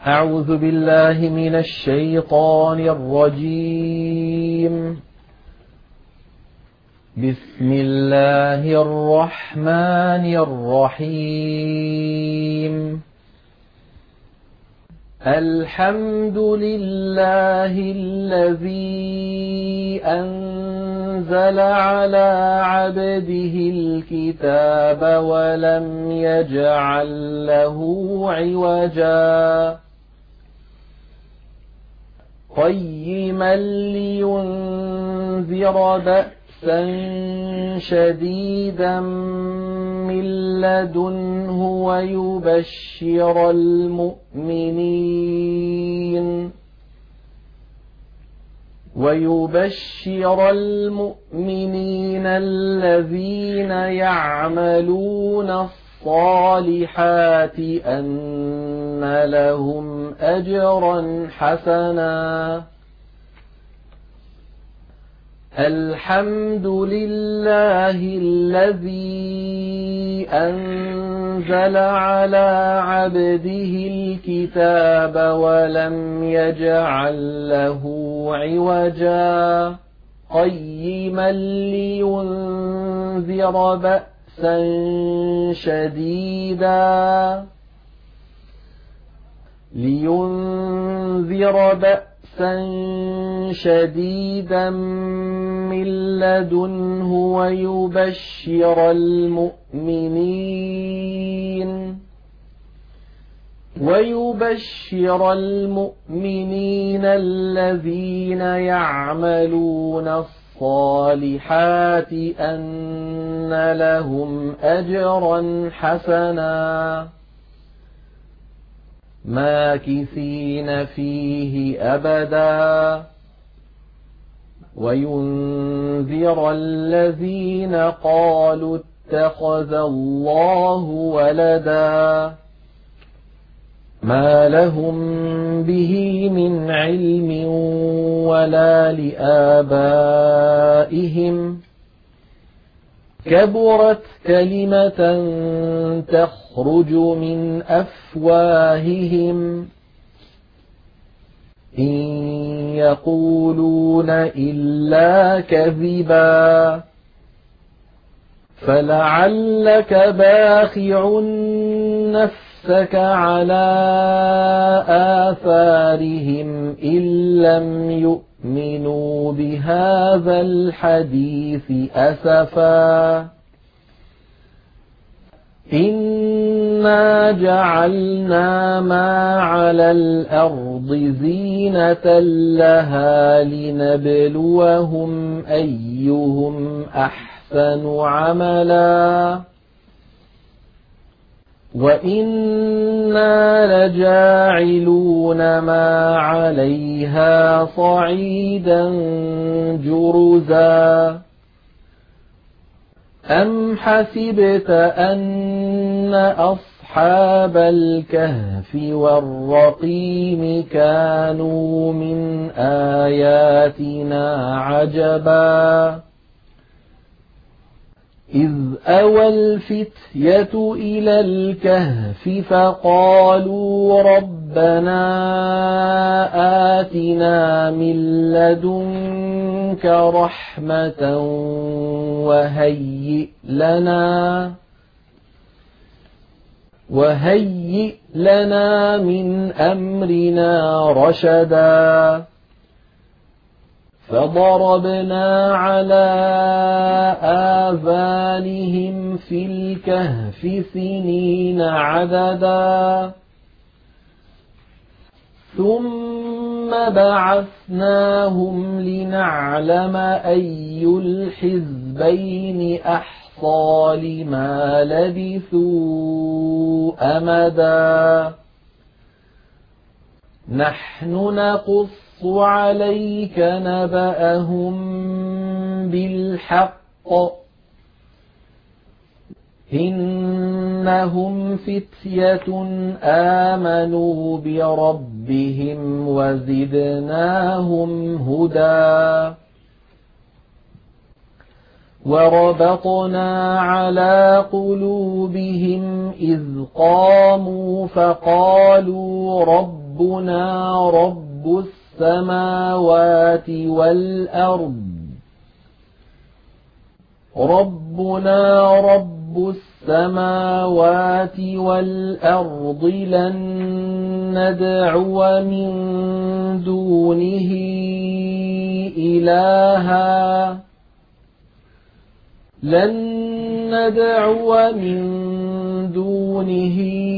أعوذ بالله من الشيطان الرجيم. بسم الله الرحمن الرحيم. الحمد لله الذي أنزل على عبده الكتاب ولم يجعل له عوجا قيما لينذر بأسا شديدا من لدنه ويبشر المؤمنين الذين يعملون الصالحات أن لهم أجرا حسنا. الحمد لله الذي أنزل على عبده الكتاب ولم يجعل له عوجا قيما لينذر بأسا شديدا من لدنه ويبشر المؤمنين الذين يعملون الصالحات أن لهم أجرا حسنا ماكثين فيه أبدا وينذر الذين قالوا اتخذ الله ولدا ما لهم به من علم ولا لآبائهم كبرت كلمة تخرج من أفواههم إن يقولون إلا كذبا فلعلك باخع نفسك على آثارهم إن لم يؤمنوا بهذا الحديث أسفا إنا جعلنا ما على الأرض زينة لها لنبلوهم أيهم أحسن عملا وإنا لجاعلون ما عليها صعيدا جرزا أم حسبت أن أصحاب الكهف والرقيم كانوا من آياتنا عجبا إذ أوى الفتية إلى الكهف فقالوا ربنا آتنا من لدنك رحمة وهيئ لنا من أمرنا رشدا فضربنا على آذانهم في الكهف سنين عددا ثم بعثناهم لنعلم أي الحزبين أحصى لما لبثوا أمدا نحن نقص عليك نبأهم بالحق إنهم فتية آمنوا بربهم وزدناهم هدى وربطنا على قلوبهم إذ قاموا فقالوا ربنا ربنا رب السماوات والأرض ربنا رب السماوات والأرض لن ندعو من دونه إلها لن ندعو من دونه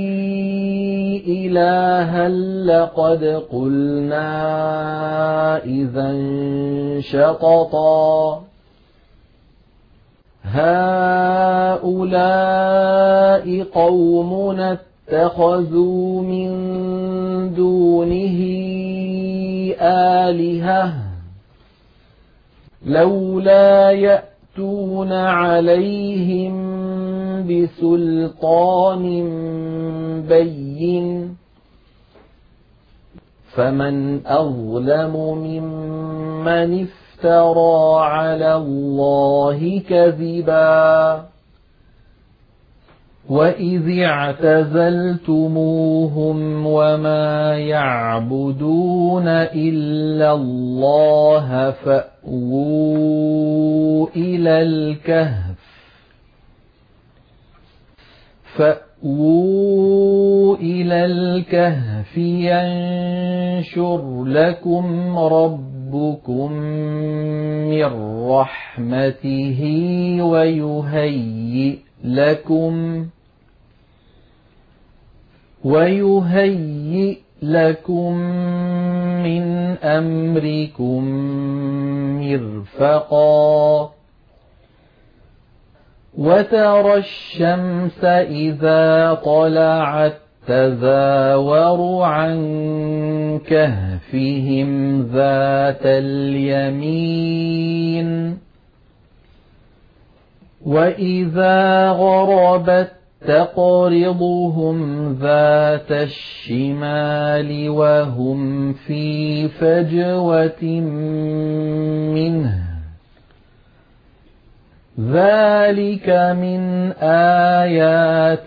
إلها لقد قلنا إذا شططا هؤلاء قومنا اتخذوا من دونه آلهة لولا يأتون عليهم بسلطان بين فمن أظلم ممن افترى على الله كذبا وإذ اعتزلتموهم وما يعبدون إلا الله فأووا إلى الكهف ينشر لكم ربكم من رحمته ويهيئ لكم من أمركم مرفقا وترى الشمس إذا طلعت تزاور عن كهفهم ذات اليمين وإذا غربت تقرضهم ذات الشمال وهم في فجوة منه ذلك من آيات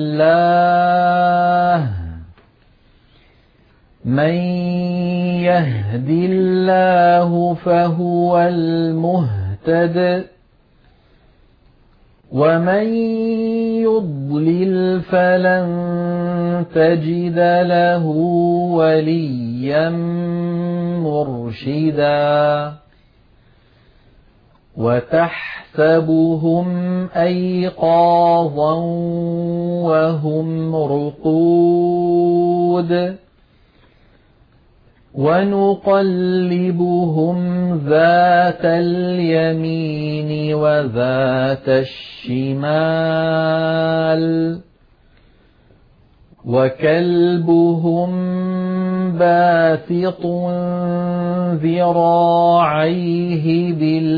الله من يهد الله فهو المهتد ومن يضلل فلن تجد له وليا مرشدا وتحسبهم أيقاظا وهم رقود ونقلبهم ذات اليمين وذات الشمال وكلبهم باسط ذراعيه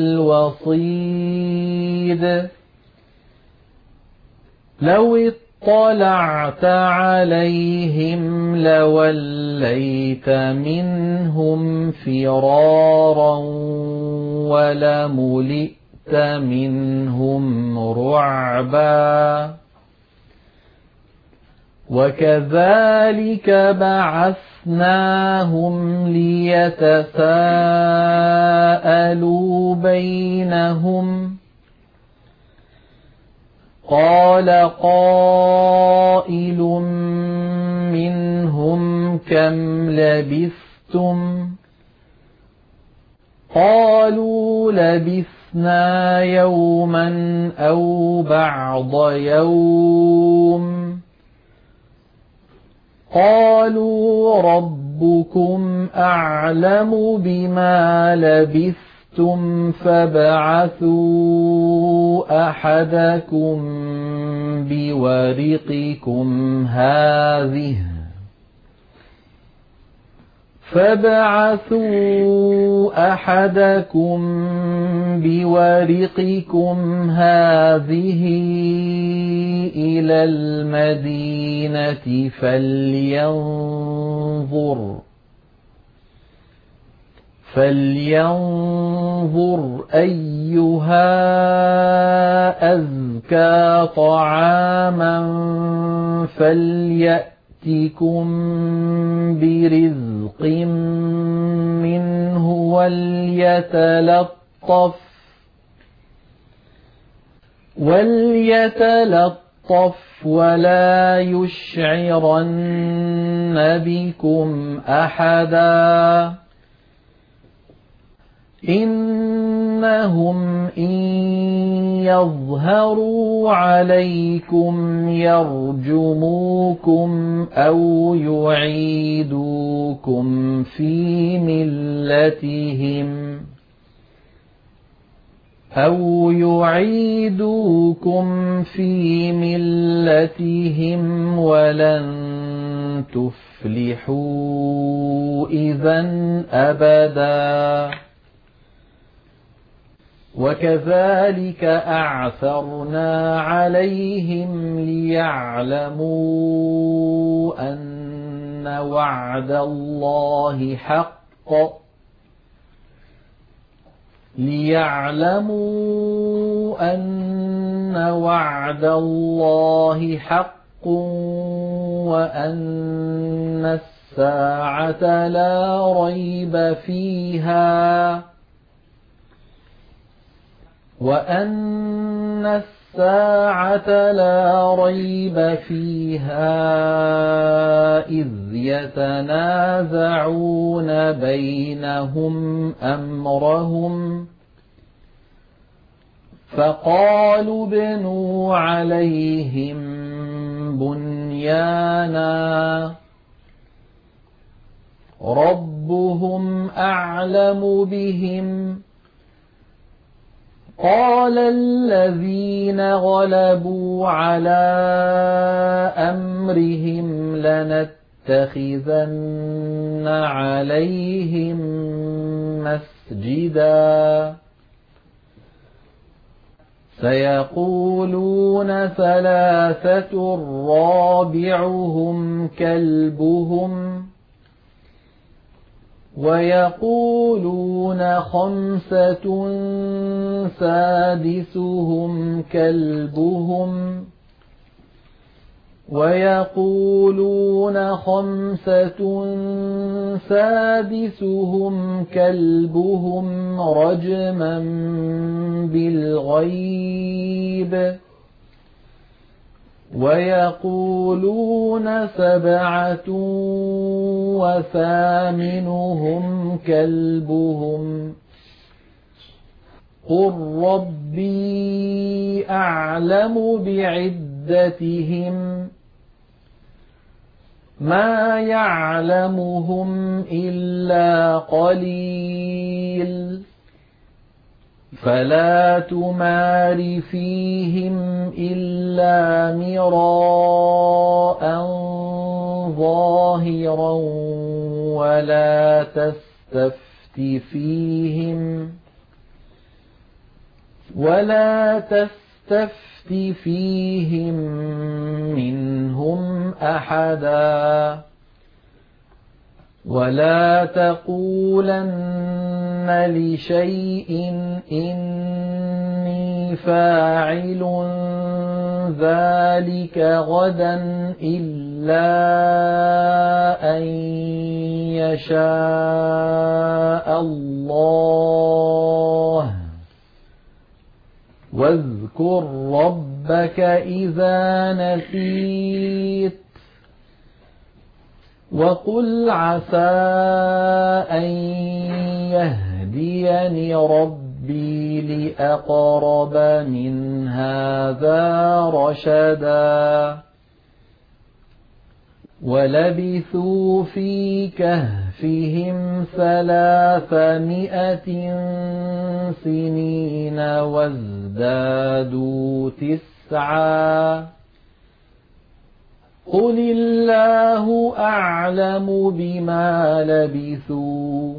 بالوصيد لو اطلعت عليهم لوليت منهم فرارا ولملئت منهم رعبا وكذلك بعثناهم ليتساءلوا بينهم قال قائل منهم كم لبثتم قالوا لبثنا يوما أو بعض يوم قالوا ربكم أعلم بما لبثتم فابعثوا أحدكم بورقكم هذه إلى المدينة فلينظر أيها أزكى طعاما يأتكم برزق منه وليتلطف ولا يشعرن بكم أحدا إنهم إن يظهروا عليكم يرجموكم أو يعيدوكم في ملتهم ولن تفلحوا إذا أبدا وكذلك أعثرنا عليهم ليعلموا أن وعد الله حق وأن الساعة لا ريب فيها إذ يتنازعون بينهم أمرهم فقالوا ابنوا عليهم بنيانا ربهم أعلم بهم قال الذين غلبوا على أمرهم لنتخذن عليهم مسجدا سيقولون ثلاثة رابعهم كلبهم ويقولون خمسة سادسهم كلبهم رجما بالغيب ويقولون سبعة وثامنهم كلبهم قل ربي أعلم بعدتهم ما يعلمهم إلا قليل فلا تمار فيهم إلا مراء ظاهرا ولا تستفت فيهم منهم أحدا ولا تقولن لشيء إني فاعل ذلك غدا إلا أن يشاء الله واذكر ربك إذا نسيت وقل عسى أن يهديني ربي لأقرب من هذا رشدا ولبثوا في كهفهم 300 سنين وازدادوا 9 قل الله أعلم بما لبثوا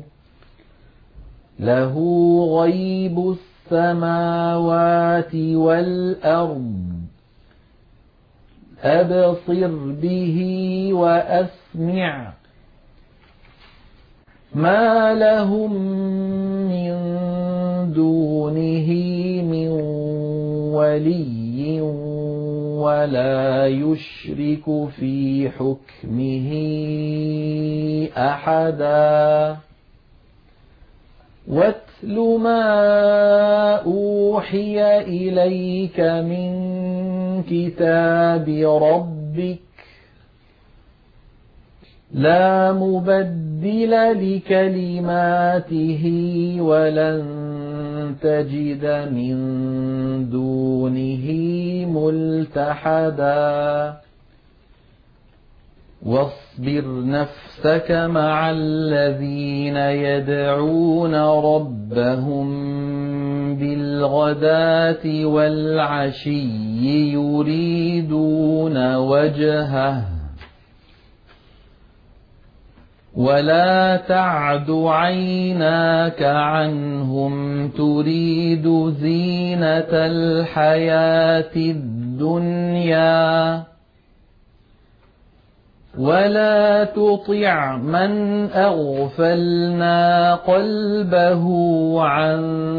له غيب السماوات والأرض أبصر به وأسمع ما لهم من دونه من ولي ولا يشرك في حكمه أحدا واتل ما أوحي إليك من كتاب ربك لا مبدل لكلماته ولن تجد من دونه ملتحدا واصبر نفسك مع الذين يدعون ربهم بالغداة والعشي يريدون وجهه ولا تعد عيناك عنهم تريد زينة الحياة الدنيا ولا تطع من أغفلنا قلبه عن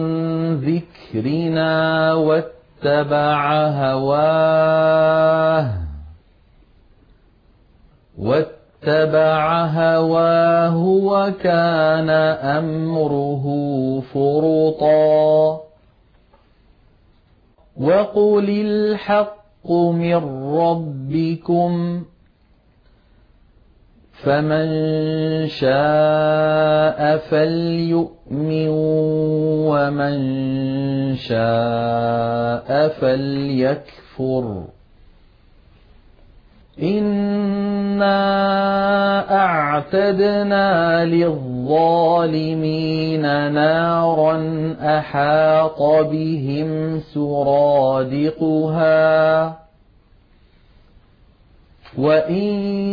ذكرنا واتبع هواه وكان أمره فرطا وقل الحق من ربكم فمن شاء فليؤمن ومن شاء فليكفر إنا أعتدنا للظالمين نارا أحاط بهم سرادقها وإن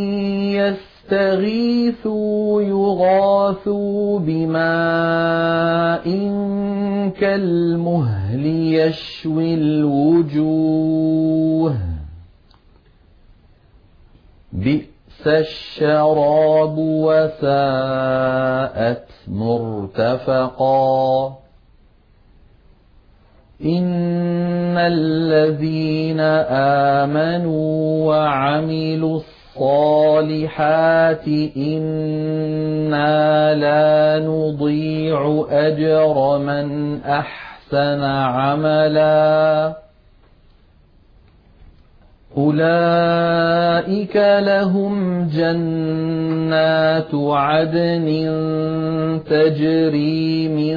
يستغيثوا يغاثوا بماء كالمهل يشوي الوجوه بئس الشراب وساءت مرتفقا إن الذين آمنوا وعملوا الصالحات إنا لا نضيع أجر من أحسن عملا أولئك لهم جنات عدن تجري من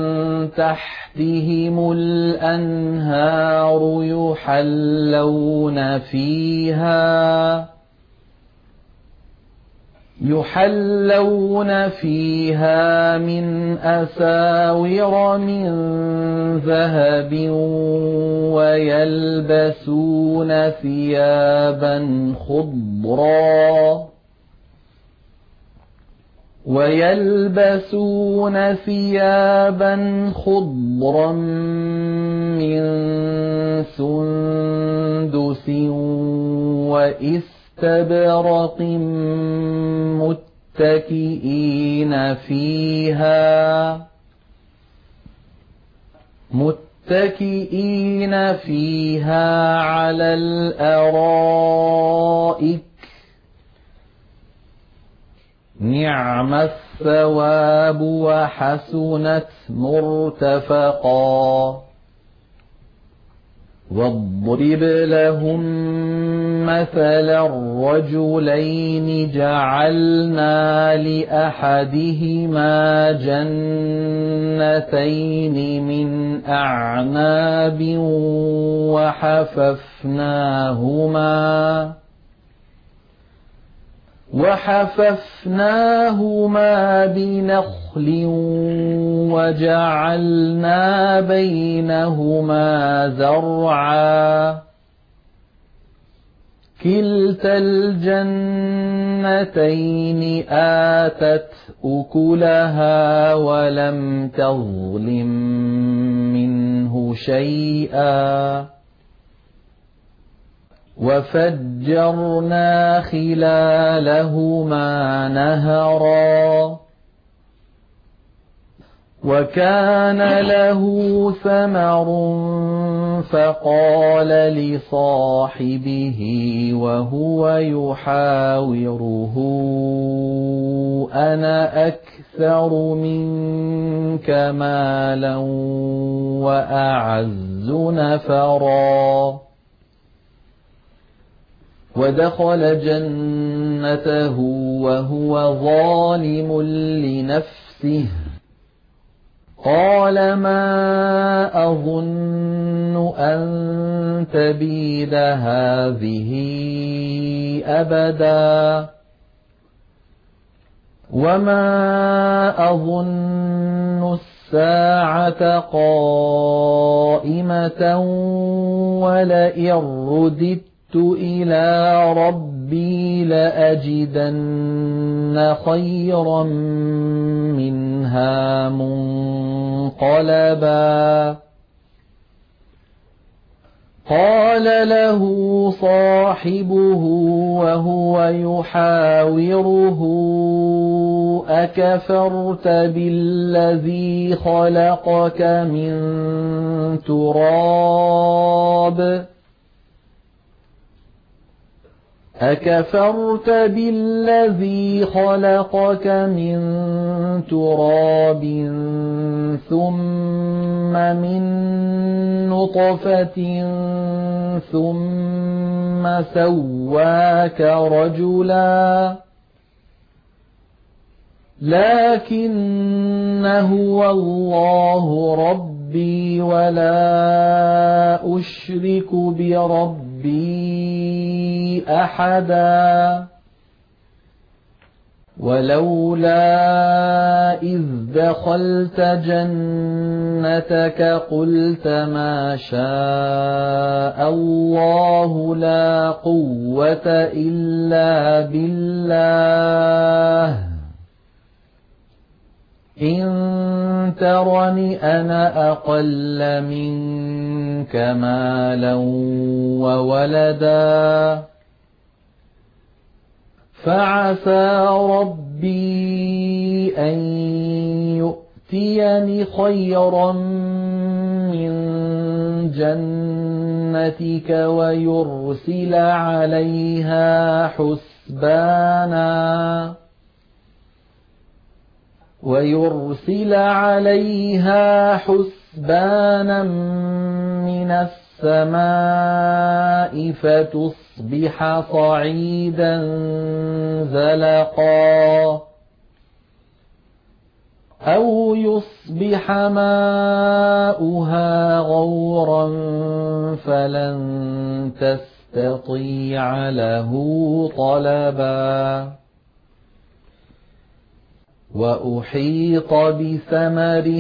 تحتهم الأنهار يحلون فيها من أساور من ذهب ويلبسون ثيابا خضرا من سندس وإستبرق متكئين فيها على الأرائك نعم الثواب وحسنت مرتفقا واضرب لهم مثلا الرجلين جعلنا لأحدهما جنتين من أعناب وحففناهما بنخل وجعلنا بينهما زرعا كلتا الجنتين آتت أكلها ولم تظلم منه شيئا وفجرنا خلالهما نهرا وكان له ثمر فقال لصاحبه وهو يحاوره أنا أكثر منك مالا وأعز نفرا ودخل جنته وهو ظالم لنفسه قال ما أظن أن تبيد هذه أبدا وما أظن الساعة قائمة ولئن رددت إلى ربي لأجدن خيرا منها منقلبا قال له صاحبه وهو يحاوره أكفرت بالذي خلقك من تراب أكفرت بالذي خلقك من تراب ثم من نطفة ثم سواك رجلا لكن هو الله ربي ولا أشرك بربي أحدا ولولا إذ دخلت جنتك قلت ما شاء الله لا قوة إلا بالله إن ترني أنا أقل منك مالا وولدا فعسى ربي أن يؤتيني خيرا من جنتك ويرسل عليها حسبانا من السماء فتصبح صعيدا زلقا أو يصبح ماؤها غورا فلن تستطيع له طلبا وأحيط بثمره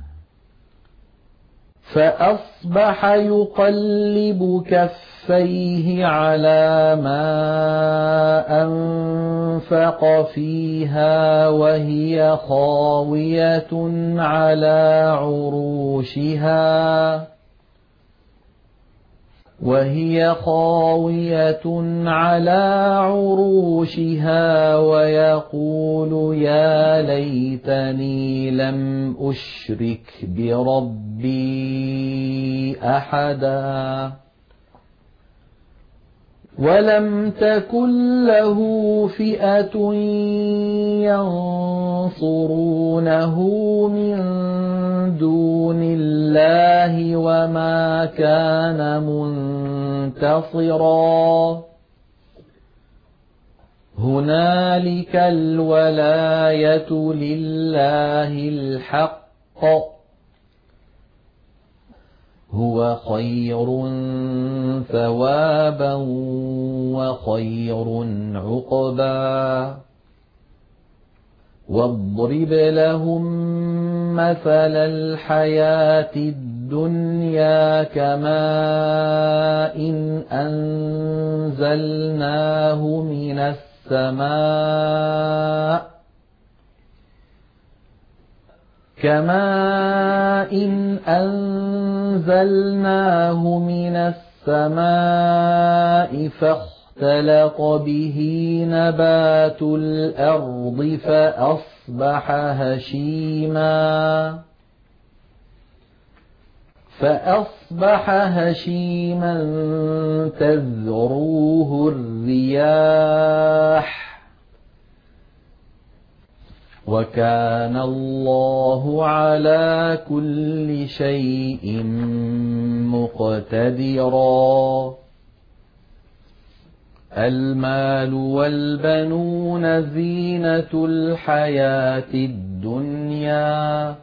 فأصبح يقلب كفيه على ما أنفق فيها وهي خاوية على عروشها ويقول يا ليتني لم أشرك بربي أحدا ولم تكن له فئة ينصرونه من دون الله وما كان منتصرا هنالك الولاية لله الحق هو خير ثوابا وخير عقبا واضرب لهم مثل الحياة الدنيا كماء أنزلناه من السماء فاختلط به نبات الأرض فأصبح هشيما فأصبح هشيما تذروه الرياح وكان الله على كل شيء مقتدرا. المال والبنون زينة الحياة الدنيا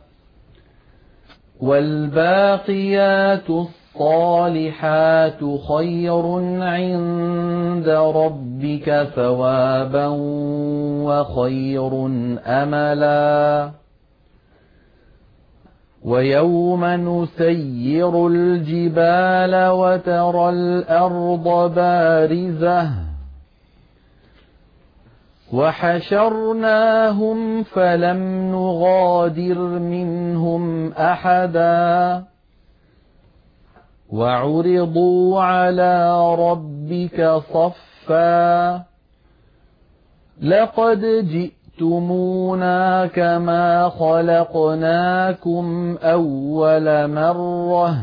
والباقيات الصالحات خير عند ربك ثوابا وخير أملا. ويوم نسير الجبال وترى الأرض بارزة وحشرناهم فلم نغادر منهم أحدا وعرضوا على ربك صفا لقد جئتمونا كما خلقناكم أول مرة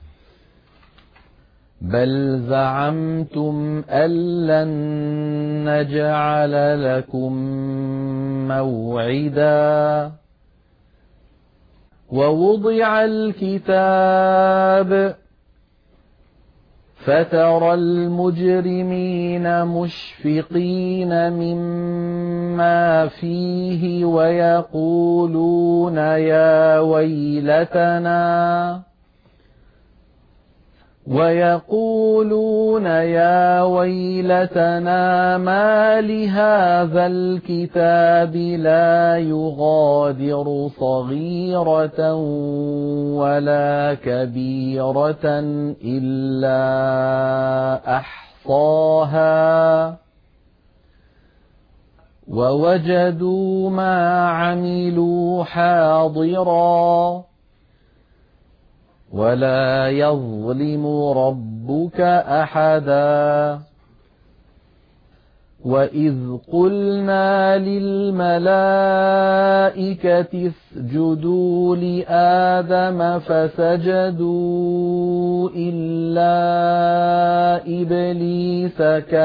بل زعمتم أن لن نجعل لكم موعدا. ووضع الكتاب فترى المجرمين مشفقين مما فيه ويقولون يا ويلتنا ما لهذا الكتاب لا يغادر صغيرة ولا كبيرة إلا أحصاها ووجدوا ما عملوا حاضرا ولا يظلم ربك أحدا. وإذ قلنا للملائكة اسجدوا لآدم فسجدوا إلا إبليس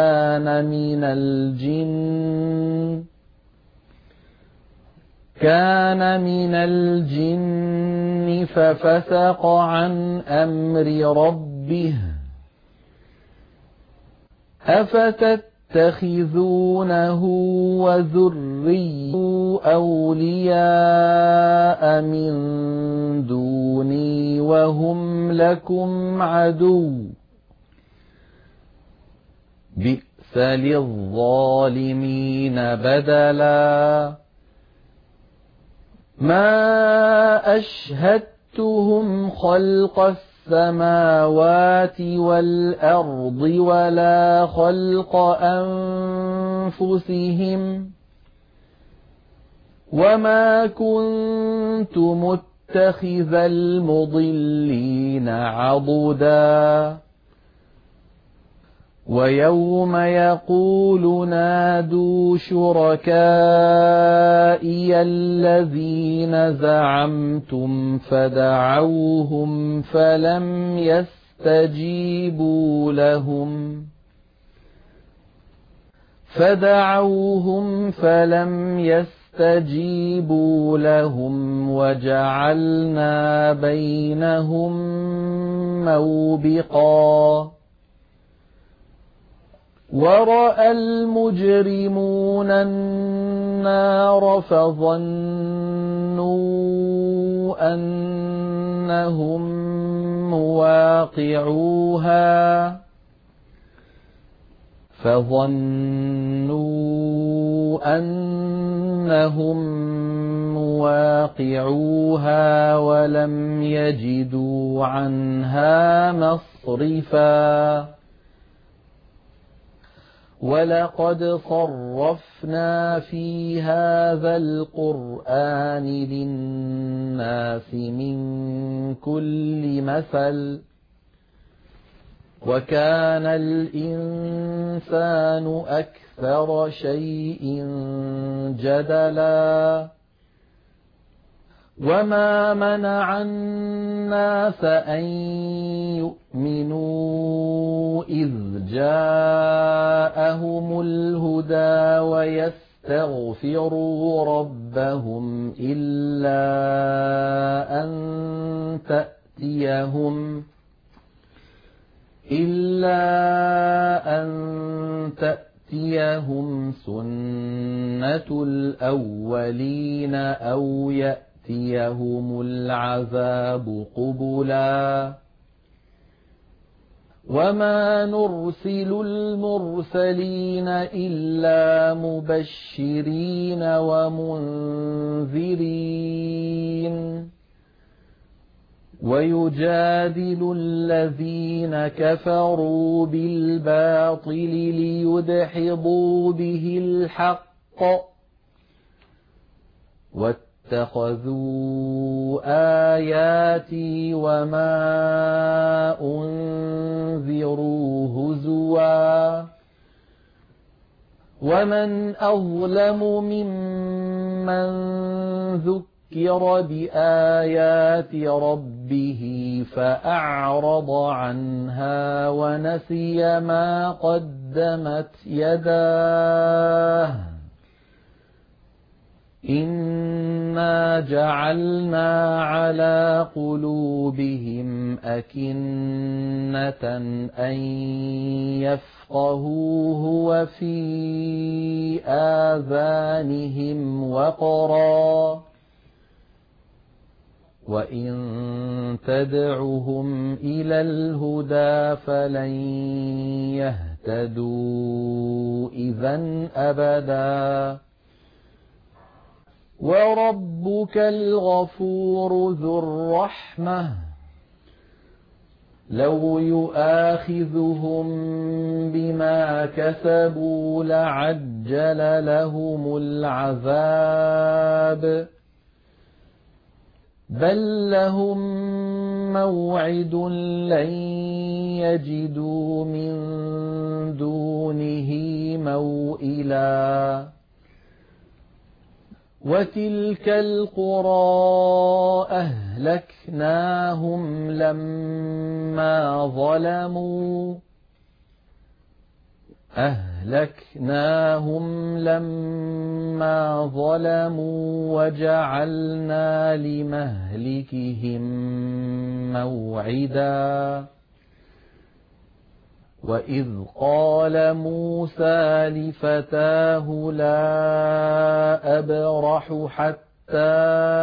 كان من الجن ففسق عن أمر ربه أفتتخذونه وذريته أولياء من دوني وهم لكم عدو بئس للظالمين بدلا. ما أشهدتهم خلق السماوات والأرض ولا خلق أنفسهم وما كنت متخذ المضلين عضدا. ويوم يقول نادوا شركائي الذين زعمتم فدعوهم فلم يستجيبوا لهم وجعلنا بينهم موبقا. ورأى المجرمون النار فظنوا أنهم مواقعوها ولم يجدوا عنها مصرفا. ولقد صرفنا في هذا القرآن للناس من كل مثل وكان الإنسان أكثر شيء جدلا. وما منع الناس أن يؤمنوا إذ جاءهم الهدى ويستغفروا ربهم إلا أن تأتيهم سنة الأولين أو يأتيهم العذاب قبلا وما نرسل المرسلين إلا مبشرين ومنذرين ويجادل الذين كفروا بالباطل ليدحضوا به الحق واتخذوا آياتي وما أنذروا هزوا ومن أظلم ممن ذكر بآيات ربه فأعرض عنها ونسي ما قدمت يداه إنا جعلنا على قلوبهم أكنة أن يفقهوه وفي آذانهم وقرا وإن تدعهم إلى الهدى فلن يهتدوا إذا أبدا وربك الغفور ذو الرحمة لو يؤاخذهم بما كسبوا لعجل لهم العذاب بل لهم موعد لن يجدوا من دونه موئلا وتلك القرى أهلكناهم لما ظلموا وجعلنا لمهلكهم موعدا وإذ قال موسى لفتاه لا أبرح حتى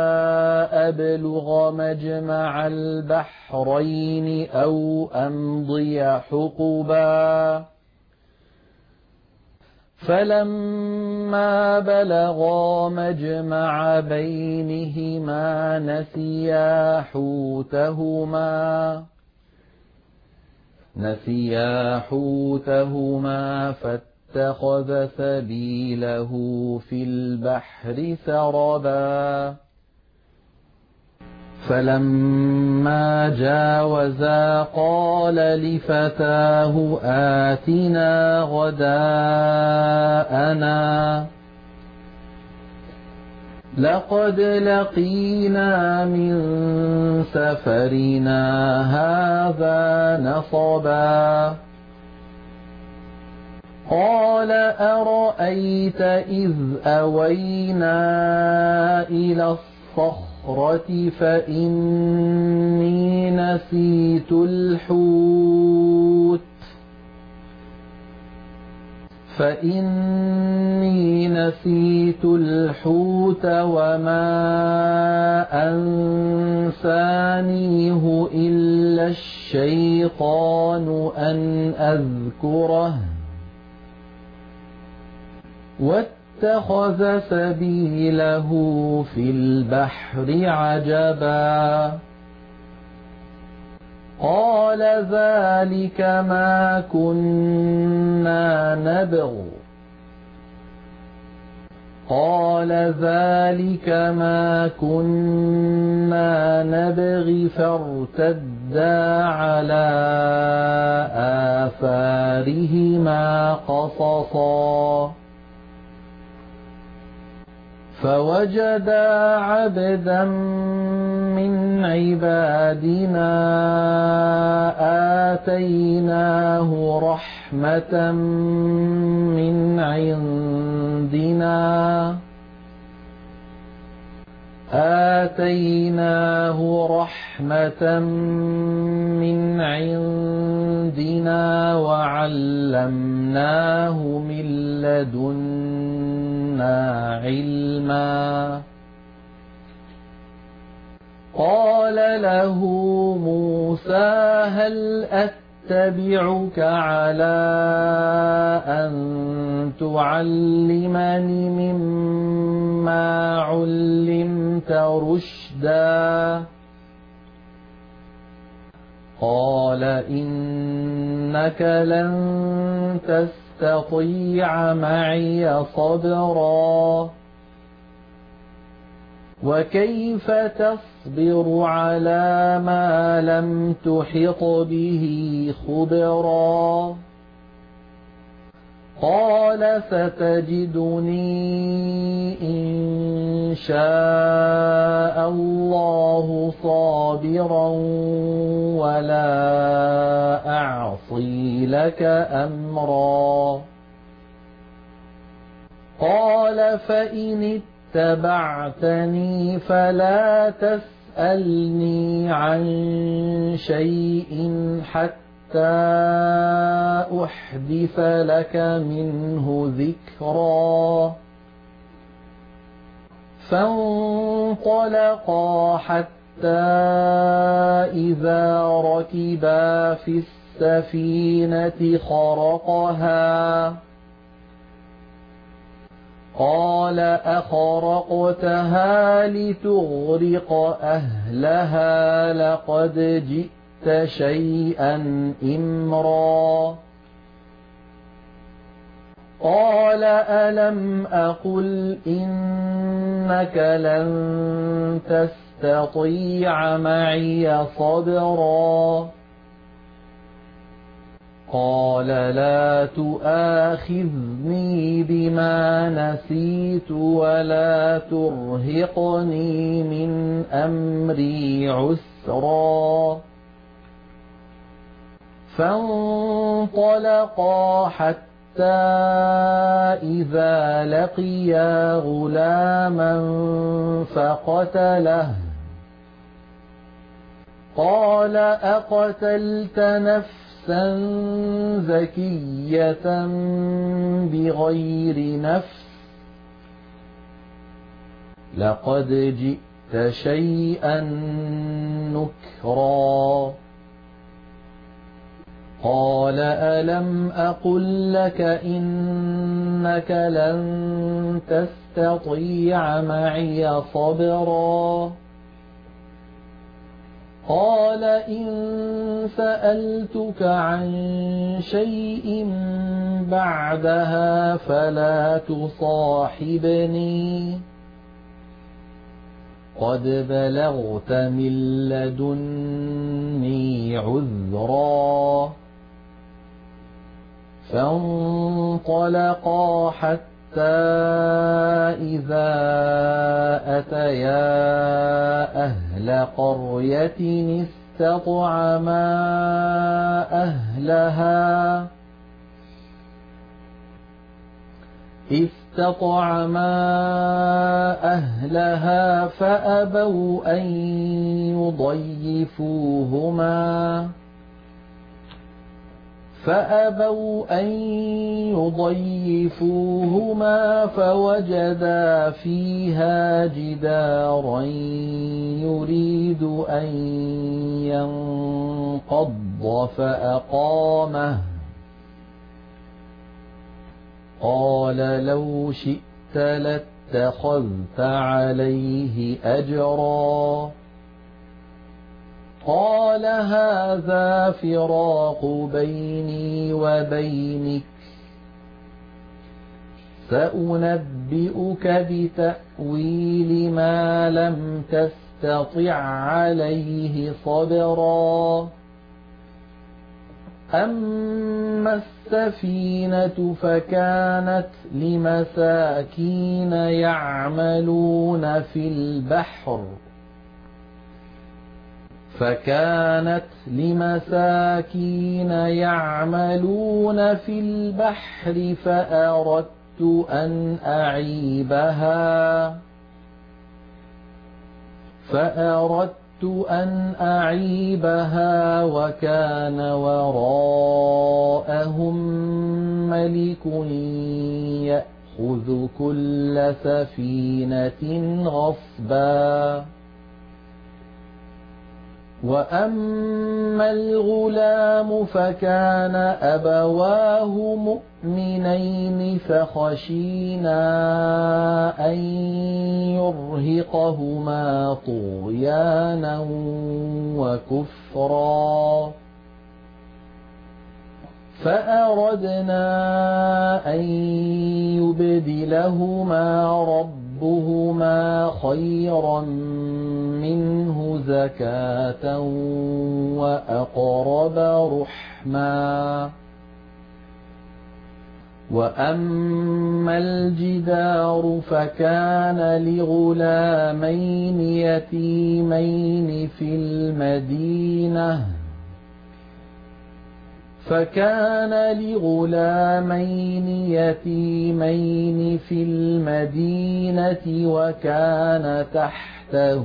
أبلغ مجمع البحرين أو أمضي حقبا فلما بلغا مجمع بينهما نسيا حوتهما فاتخذ سبيله في البحر سربا فلما جاوزا قال لفتاه آتنا غداءنا لقد لقينا من سفرنا هذا نصبا قال أرأيت إذ أوينا إلى الصخرة فإني نسيت الحوت وما أنسانيه إلا الشيطان أن أذكره واتخذ سبيله في البحر عجبا قال ذلك ما كنا نبغي فارتدا على آثارهما قصصا فوجدا عبدا من عبادنا آتيناه رحمة من عندنا وعلمناه من لدنا علما. قال له موسى هل أتبعك على أن تعلمني مما علمت رشدا؟ قال إنك لن تستطيع معي صبرا وكيف تصبر على ما لم تحط به خبرا؟ قال ستجدني إن شاء الله صابرا ولا أعصي لك أمرا. قال فإن اتبعتني فلا تسألني عن شيء حتى أحدث لك منه ذكرا. فانطلقا حتى إذا ركبا في السفينة خرقها قال أخرقتها لتغرق أهلها لقد جئت شيئا إمرا. قال ألم أقل إنك لن تستطيع معي صبرا؟ قال لا تؤاخذني بما نسيت ولا ترهقني من أمري عسرا. فانطلقا حتى إذا لقيا غلاما فقتله قال أقتلت نفسا زكية بغير نفس لقد جئت شيئا نكرا. قال ألم أقل لك إنك لن تستطيع معي صبرا؟ قال إن سألتك عن شيء بعدها فلا تصاحبني قد بلغت من لدني عذرا. فانطلقا حتى إذا أتيا أهل قرية استطعما أهلها فأبوا أن يضيفوهما فوجدا فيها جدارا يريد أن ينقض فأقامه. قال لو شئت لاتخذت عليه أجرا. قال هذا فراق بيني وبينك سأنبئك بتأويل ما لم تستطع عليه صبرا. أما السفينة فكانت لمساكين يعملون في البحر فأردت أن أعيبها وكان وراءهم ملك يأخذ كل سفينة غصبا. وأما الغلام فكان أبواه مؤمنين فخشينا أن يرهقهما طغيانا وكفرا فأردنا أن يبدلهما ربهما خيرا منه زكاة وأقرب رحما. وأما الجدار فكان لغلامين يتيمين في المدينة وكان تحته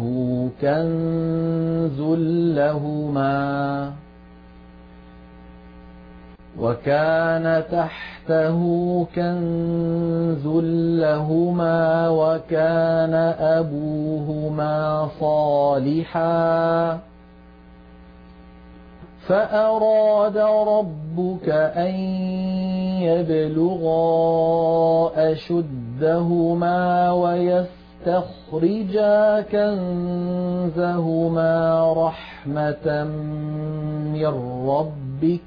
كنز لهما وكان أبوهما صالحا فأراد ربك أن يبلغا أشدهما ويستخرجا كنزهما رحمة من ربك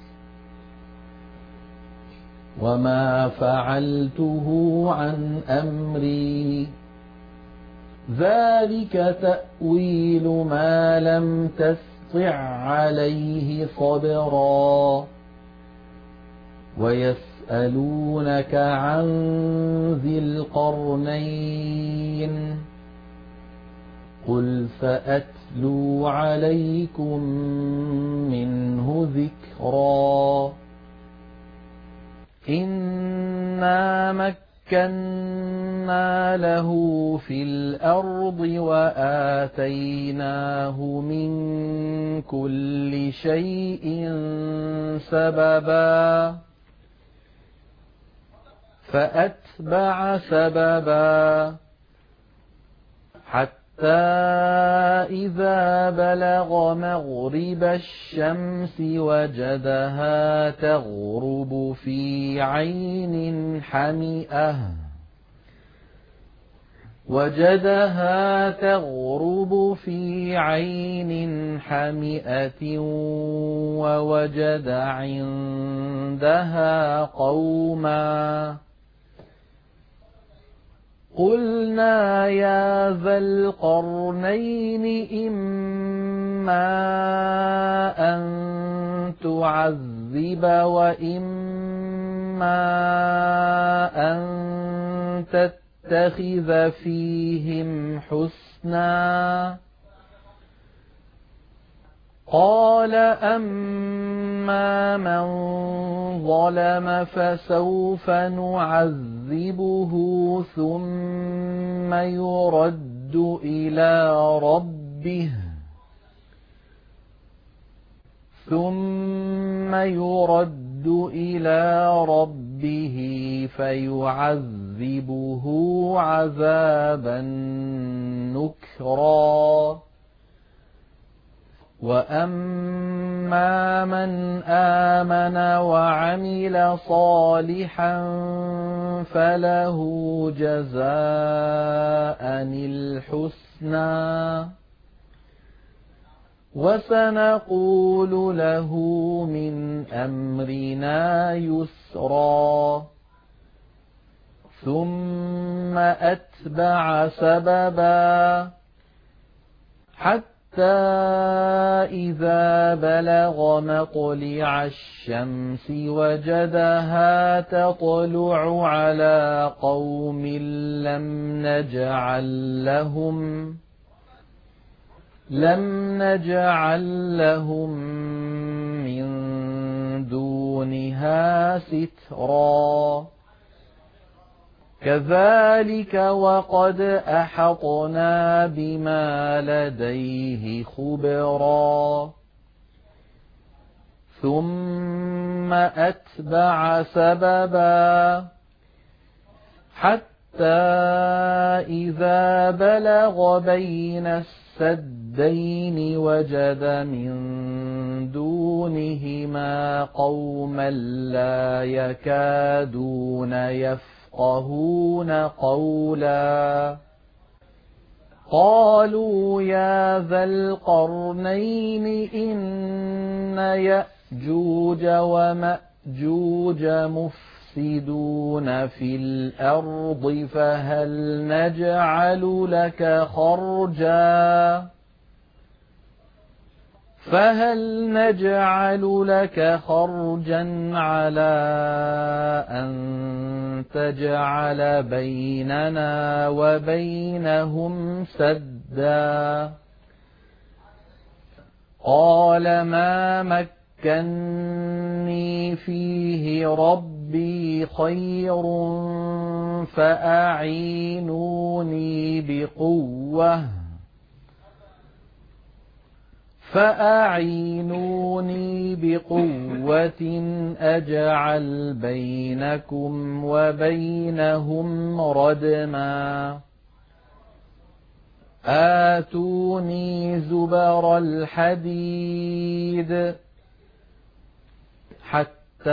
وما فعلته عن أمري ذلك تأويل ما لم تستطع عليه صبرا. ويسألونك عن ذي القرنين قل سأتلو عليكم منه ذكرا. إنا مكنا له في الأرض وآتيناه من كل شيء سببا فأتبع سببا حتى إذا بلغ مغرب الشمس وجدها تغرب في عين حمئة ووجد عندها قوما قلنا يا ذا القرنين إما أن تعذب وإما أن تتخذ فيهم حسنا. قال أما من ظلم فسوف نعذبه ثم يرد إلى ربه فيعذبه عذابا نكرا. وأما من آمن وعمل صالحا فله جزاء الحسنى وسنقول له من أمرنا يسرا. ثم أتبع سببا حتى إذا بلغ مطلع الشمس وجدها تطلع على قوم لم نجعل لهم من دونها سترا كذلك وقد أحطنا بما لديه خبرا ثم أتبع سببا حتى إذا بلغ بين السدين وجد من دونهما قوما لا يكادون يفقهون قولا قالوا يا ذا القرنين إن يأجوج ومأجوج مفسدون في الأرض فهل نجعل لك خرجا على أن تجعل بيننا وبينهم سدا قال ما مكني فيه ربي خير فأعينوني بقوة أجعل بينكم وبينهم ردما آتوني زبر الحديد حتى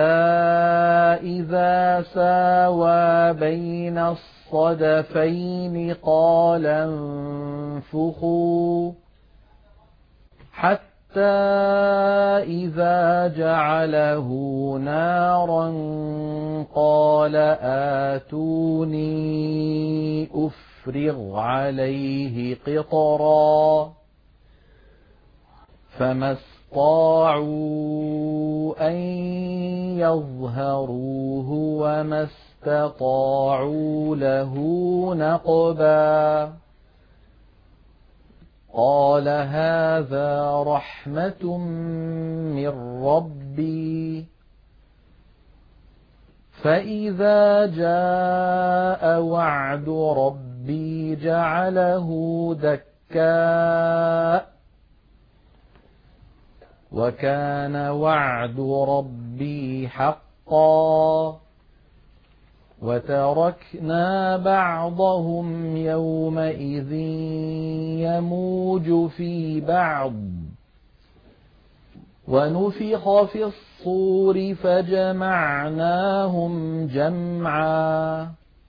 إذا ساوى بين الصدفين قال انفخوا حتى إذا جعله نارا قال آتوني أفرغ عليه قطرا فما استطاعوا أن يظهروه وما استطاعوا له نقبا قال هذا رحمة من ربي فإذا جاء وعد ربي جعله دكا وكان وعد ربي حقا وتركنا بعضهم يومئذ يموج في بعض ونفخ في الصور فجمعناهم جمعا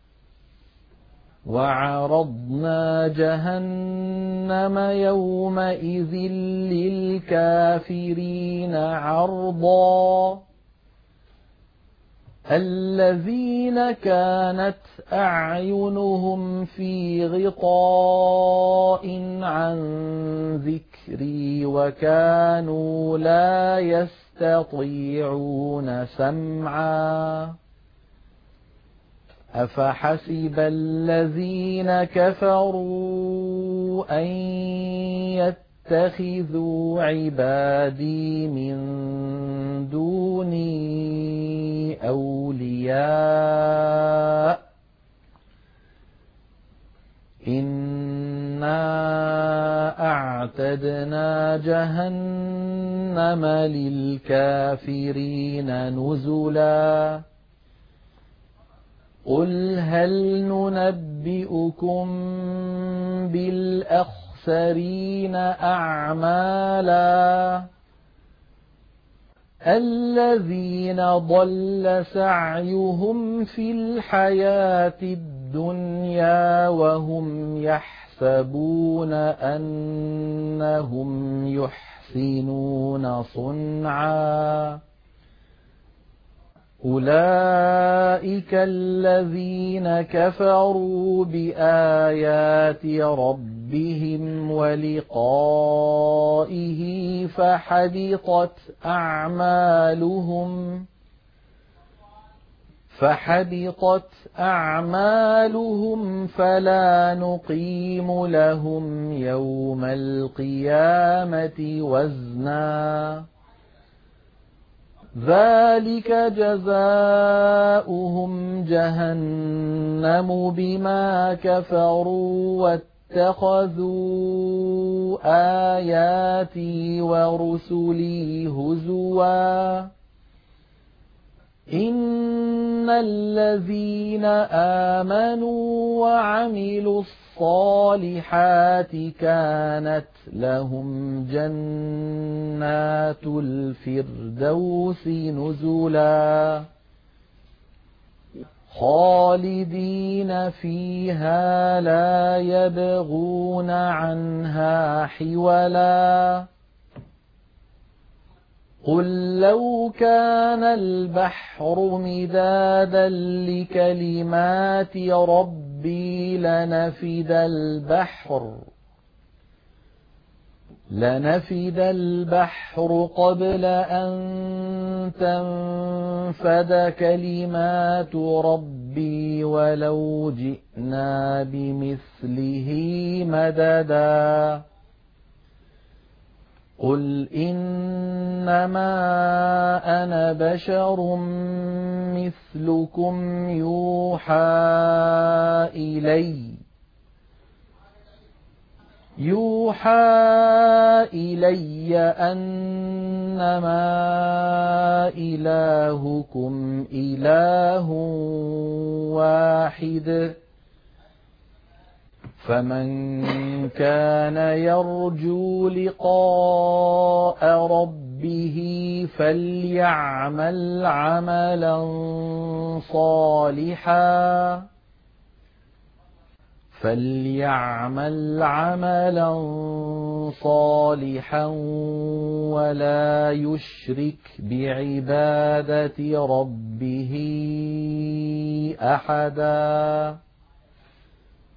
وعرضنا جهنم يومئذ للكافرين عرضا الذين كانت أعينهم في غطاء عن ذكري وكانوا لا يستطيعون سمعا أفحسب الذين كفروا أن يتخذوا عبادي من دوني أولياء إنا أعتدنا جهنم للكافرين نزلا قل هل ننبئكم بالأخسرين أعمالا الذين ضل سعيهم في الحياة الدنيا وهم يحسبون أنهم يحسنون صنعا أولئك الذين كفروا بآيات ربهم ولقائه فحبطت أعمالهم فلا نقيم لهم يوم القيامة وزنا ذلك جزاؤهم جهنم بما كفروا واتخذوا آياتي ورسلي هزوا إن الذين آمنوا وعملوا الصالحات كانت لهم جنات الفردوس نزلا خالدين فيها لا يبغون عنها حولا قل لو كان البحر مدادا لكلمات ربي لنفد البحر قبل أن تنفد كلمات ربي ولو جئنا بمثله مددا قل إنما أنا بشر مثلكم يوحى إلي أنما إلهكم إله واحد فمن كان يرجو لقاء ربه فليعمل عملا صالحا ولا يشرك بعبادة ربه أحدا